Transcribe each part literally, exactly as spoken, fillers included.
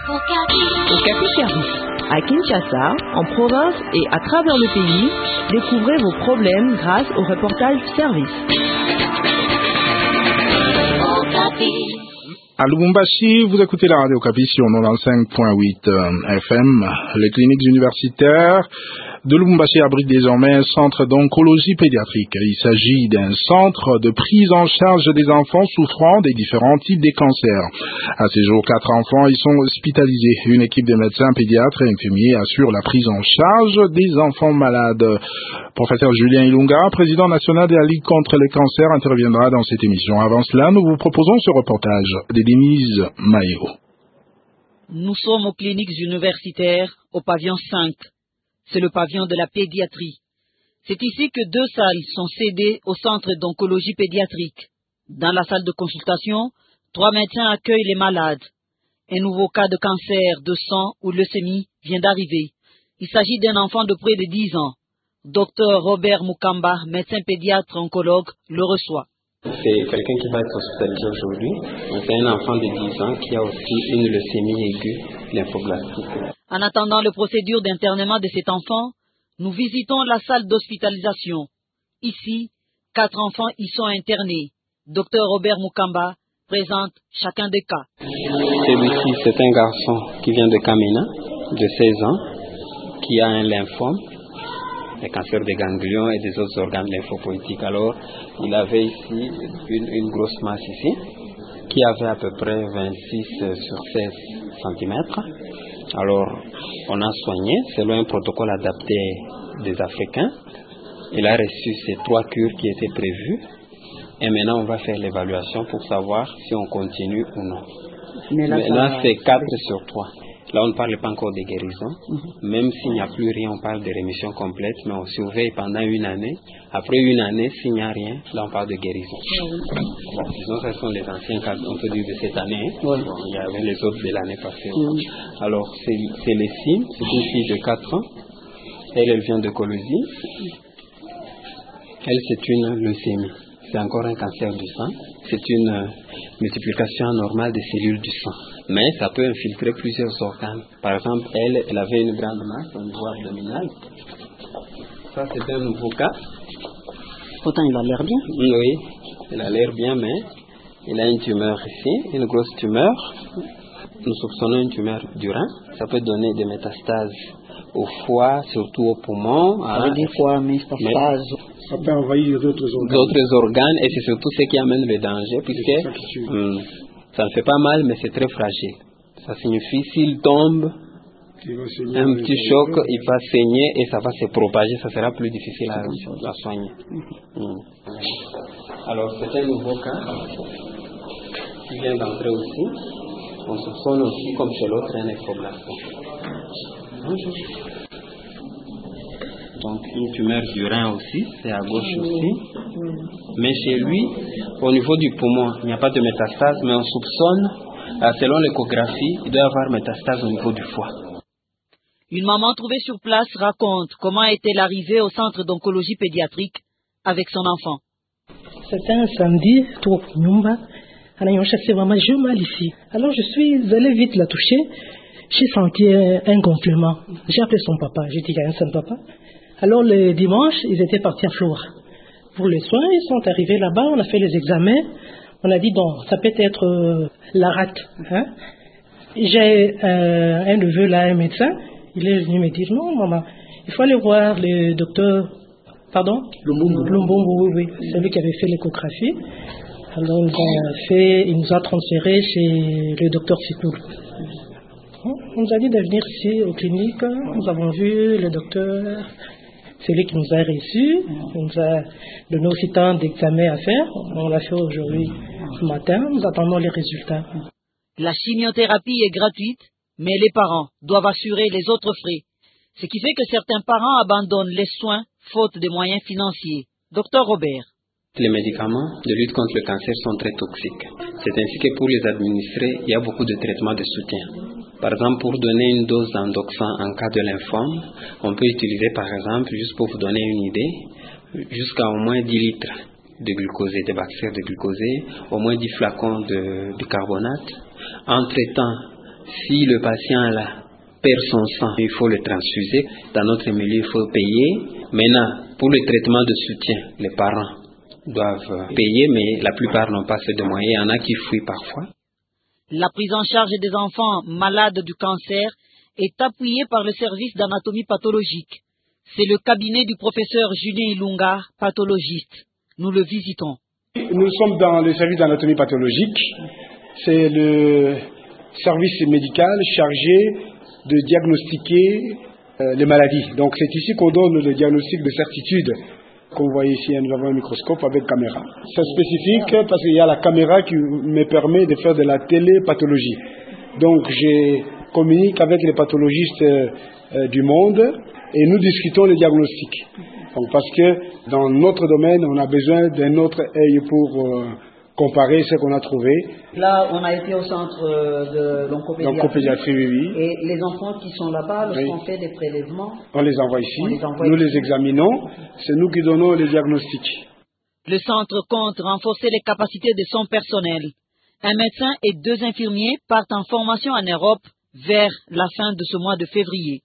Okapi Service. À Kinshasa, en province et à travers le pays, découvrez vos problèmes grâce au reportage Service. À Lubumbashi, vous écoutez la radio Okapi sur quatre-vingt-quinze point huit F M. Les cliniques universitaires de Lubumbashi abritent désormais un centre d'oncologie pédiatrique. Il s'agit d'un centre de prise en charge des enfants souffrant des différents types de cancers. À ce jour, quatre enfants y sont hospitalisés. Une équipe de médecins pédiatres et infirmiers assure la prise en charge des enfants malades. Professeur Julien Ilunga, président national de la Ligue contre les cancers, interviendra dans cette émission. Avant cela, nous vous proposons ce reportage de Denise Mayo. Nous sommes aux cliniques universitaires, au pavillon cinq. C'est le pavillon de la pédiatrie. C'est ici que deux salles sont cédées au centre d'oncologie pédiatrique. Dans la salle de consultation, trois médecins accueillent les malades. Un nouveau cas de cancer de sang ou leucémie vient d'arriver. Il s'agit d'un enfant de près de dix ans. Docteur Robert Mukamba, médecin pédiatre oncologue, le reçoit. C'est quelqu'un qui va être hospitalisé aujourd'hui. C'est un enfant de dix ans qui a aussi une leucémie aiguë lymphoblastique. En attendant la procédure d'internement de cet enfant, nous visitons la salle d'hospitalisation. Ici, quatre enfants y sont internés. Docteur Robert Mukamba présente chacun des cas. Celui-ci, c'est un garçon qui vient de Kamina, de seize ans, qui a un lymphome, des cancers des ganglions et des autres organes lymphopoïétiques. Alors, il avait ici une, une grosse masse ici, qui avait à peu près vingt-six sur seize centimètres. Alors, on a soigné selon un protocole adapté des Africains. Il a reçu ces trois cures qui étaient prévues. Et maintenant, on va faire l'évaluation pour savoir si on continue ou non. Mais là, maintenant, c'est quatre sur trois. Là, on ne parle pas encore de guérison. Mm-hmm. Même s'il n'y a plus rien, on parle de rémission complète, mais on surveille pendant une année. Après une année, s'il n'y a rien, là, on parle de guérison. Mm-hmm. Bon, disons, ce sont les anciens cas, on peut dire, de cette année. Mm-hmm. Bon, il y avait les autres de l'année passée. Mm-hmm. Alors, c'est, c'est les signes. C'est une fille de quatre ans. Elle, elle vient de Colosie. Elle, c'est une leucémie. C'est encore un cancer du sang. C'est une euh, multiplication anormale des cellules du sang. Mais ça peut infiltrer plusieurs organes. Par exemple, elle, elle avait une grande masse au niveau abdominal. Ça, c'est un nouveau cas. Pourtant, il a l'air bien. Oui, il a l'air bien, mais il a une tumeur ici, une grosse tumeur. Nous soupçonnons une tumeur du rein. Ça peut donner des métastases au foie, surtout au poumon. Ça veut dire foie, métastases. Ça peut envahir d'autres organes. D'autres organes, et c'est surtout ce qui amène le danger, puisque hum, ça ne fait pas mal, mais c'est très fragile. Ça signifie, s'il tombe, un petit choc, il va saigner et ça va se propager, ça sera plus difficile à, à soigner. Hum. Alors, c'est un nouveau cas qui vient d'entrer aussi. On soupçonne aussi, comme chez l'autre, un lymphoblastique. Bonjour. Donc une tumeur du rein aussi, c'est à gauche aussi. Mais chez lui, au niveau du poumon, il n'y a pas de métastase, mais on soupçonne, selon l'échographie, il doit y avoir métastase au niveau du foie. Une maman trouvée sur place raconte comment est-elle arrivée au centre d'oncologie pédiatrique avec son enfant. C'était un samedi, tout au Nyumba. Alors, j'ai vraiment j'ai mal ici. Alors je suis allée vite la toucher. J'ai senti un, un gonflement. J'ai appelé son papa. J'ai dit qu'il y a un seul papa. Alors le dimanche, ils étaient partis à Flora pour les soins. Ils sont arrivés là-bas, on a fait les examens. On a dit, bon, ça peut être euh, la rate. Hein? J'ai euh, un neveu là, un médecin. Il est venu me dire, non maman, il faut aller voir le docteur, pardon Lumbumbu. Lumbumbu, oui, oui. C'est lui qui avait fait l'échographie. Alors il nous a fait, il nous a transféré chez le docteur Sikoul. On nous a dit de venir ici aux cliniques. Nous avons vu le docteur. C'est lui qui nous a reçus, il nous a donné aussi tant d'examens à faire. On l'a fait aujourd'hui, ce matin, nous attendons les résultats. La chimiothérapie est gratuite, mais les parents doivent assurer les autres frais. Ce qui fait que certains parents abandonnent les soins faute de moyens financiers. Docteur Robert. Les médicaments de lutte contre le cancer sont très toxiques. C'est ainsi que pour les administrer, il y a beaucoup de traitements de soutien. Par exemple, pour donner une dose d'endoxan en cas de lymphome, on peut utiliser par exemple, juste pour vous donner une idée, jusqu'à au moins dix litres de glucosé, de bactères de glucosé, au moins dix flacons de bicarbonate. En traitant Si le patient là perd son sang, il faut le transfuser. Dans notre milieu, il faut payer. Maintenant, pour le traitement de soutien, les parents doivent payer, mais la plupart n'ont pas assez de moyens. Il y en a qui fuient parfois. La prise en charge des enfants malades du cancer est appuyée par le service d'anatomie pathologique. C'est le cabinet du professeur Julien Ilunga, pathologiste. Nous le visitons. Nous sommes dans le service d'anatomie pathologique. C'est le service médical chargé de diagnostiquer euh, les maladies. Donc c'est ici qu'on donne le diagnostic de certitude. Comme vous voyez ici, nous avons un microscope avec caméra. C'est spécifique parce qu'il y a la caméra qui me permet de faire de la télépathologie. Donc je communique avec les pathologistes euh, du monde et nous discutons les diagnostics. Donc parce que dans notre domaine, on a besoin d'un autre œil pour euh, comparer ce qu'on a trouvé. Là, on a été au centre de l'oncopédiatrie. L'oncopédiatrie, oui, oui. Et les enfants qui sont là-bas, lorsqu'on oui. fait des prélèvements, on les envoie ici, les envoie nous ici. les examinons, c'est nous qui donnons les diagnostics. Le centre compte renforcer les capacités de son personnel. Un médecin et deux infirmiers partent en formation en Europe vers la fin de ce mois de février.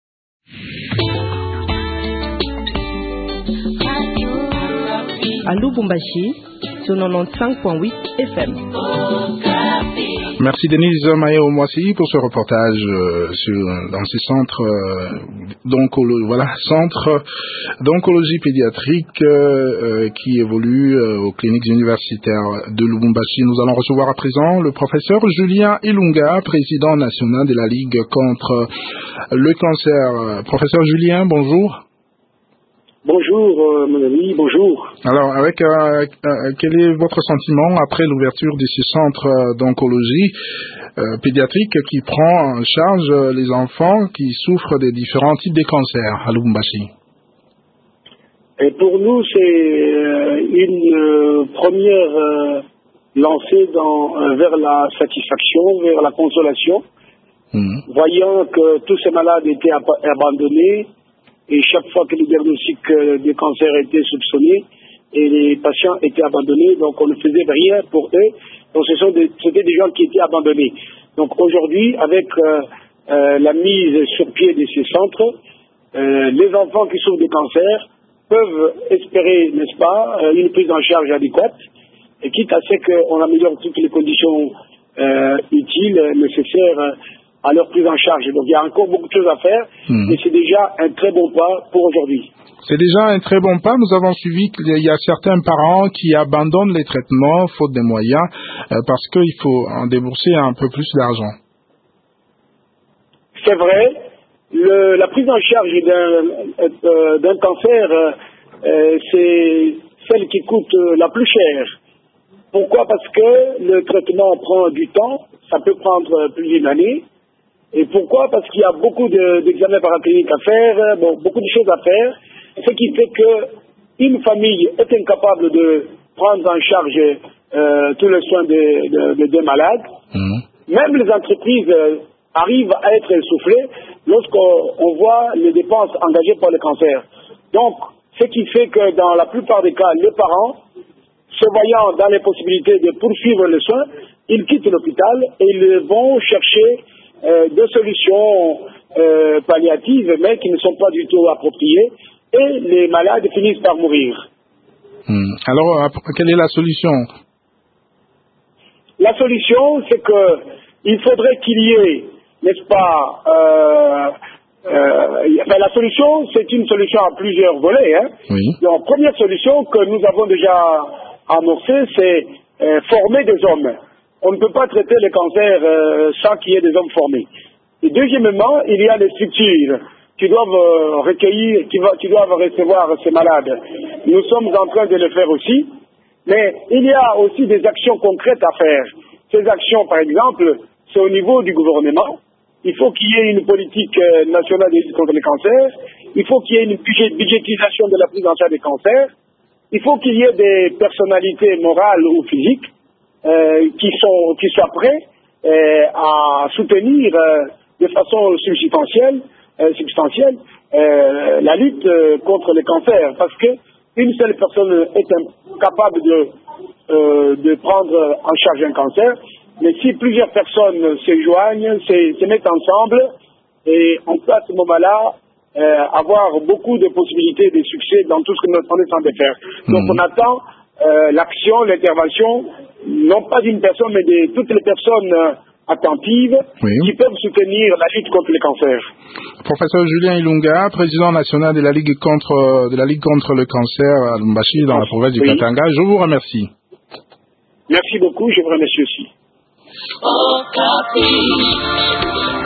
À Lubumbashi, sur quatre-vingt-quinze point huit F M. Merci Denise Mayo-Moissy pour ce reportage euh, sur, dans ces centres euh, d'oncologie, voilà, centre d'oncologie pédiatrique euh, qui évolue euh, aux cliniques universitaires de Lubumbashi. Nous allons recevoir à présent le professeur Julien Ilunga, président national de la Ligue contre le cancer. Professeur Julien, bonjour. Bonjour, euh, mon ami, bonjour. Alors, avec euh, euh, quel est votre sentiment après l'ouverture de ce centre euh, d'oncologie euh, pédiatrique qui prend en charge euh, les enfants qui souffrent des différents types de cancers à Lubumbashi? Et pour nous, c'est euh, une euh, première euh, lancée dans, euh, vers la satisfaction, vers la consolation, mmh. voyant que tous ces malades étaient ab abandonnés. Et chaque fois que les diagnostics de cancer étaient soupçonnés et les patients étaient abandonnés, donc on ne faisait rien pour eux. Donc ce sont des, c'était des gens qui étaient abandonnés. Donc aujourd'hui, avec euh, euh, la mise sur pied de ces centres, euh, les enfants qui souffrent de cancer peuvent espérer, n'est-ce pas, une prise en charge adéquate, et quitte à ce qu'on améliore toutes les conditions euh, utiles, nécessaires, à leur prise en charge. Donc il y a encore beaucoup de choses à faire, mmh. mais c'est déjà un très bon pas pour aujourd'hui. C'est déjà un très bon pas. Nous avons suivi qu'il y a certains parents qui abandonnent les traitements faute de moyens euh, parce qu'il faut en débourser un peu plus d'argent. C'est vrai. Le, la prise en charge d'un, euh, d'un cancer, euh, c'est celle qui coûte la plus cher. Pourquoi? Parce que le traitement prend du temps. Ça peut prendre plus d'une année. Et pourquoi? Parce qu'il y a beaucoup de, d'examens paracliniques à faire, bon, beaucoup de choses à faire, ce qui fait qu'une famille est incapable de prendre en charge euh, tous les soins des de, de, de malades. Mmh. Même les entreprises euh, arrivent à être essoufflées lorsqu'on on voit les dépenses engagées par le cancer. Donc, ce qui fait que dans la plupart des cas, les parents, se voyant dans les possibilités de poursuivre les soins, ils quittent l'hôpital et ils vont chercher Euh, de solutions euh, palliatives, mais qui ne sont pas du tout appropriées, et les malades finissent par mourir. Mmh. Alors, quelle est la solution? La solution, c'est que il faudrait qu'il y ait, n'est-ce pas, euh, euh, enfin, la solution, c'est une solution à plusieurs volets. Hein. Oui. Donc, première solution que nous avons déjà amorcée, c'est euh, former des hommes. On ne peut pas traiter le cancer euh, sans qu'il y ait des hommes formés. Et deuxièmement, il y a les structures qui doivent euh, recueillir, qui, va, qui doivent recevoir ces malades. Nous sommes en train de le faire aussi, mais il y a aussi des actions concrètes à faire. Ces actions, par exemple, c'est au niveau du gouvernement. Il faut qu'il y ait une politique euh, nationale de lutte contre le cancer. Il faut qu'il y ait une budgétisation de la prise en charge des cancers. Il faut qu'il y ait des personnalités morales ou physiques Euh, qui sont qui soient prêts euh, à soutenir euh, de façon substantielle, euh, substantielle euh, la lutte euh, contre le cancer, parce que une seule personne est incapable de euh, de prendre en charge un cancer. Mais si plusieurs personnes se joignent, se, se mettent ensemble, et on peut à ce moment-là euh, avoir beaucoup de possibilités de succès dans tout ce que nous sommes en train de faire. Donc mmh. on attend euh, l'action, l'intervention, non pas d'une personne, mais de toutes les personnes euh, attentives oui. qui peuvent soutenir la lutte contre le cancer. Professeur Julien Ilunga, président national de la Ligue contre, de la Ligue contre le cancer à Lubumbashi dans la province du oui. Katanga, je vous remercie. Merci beaucoup, je vous remercie aussi.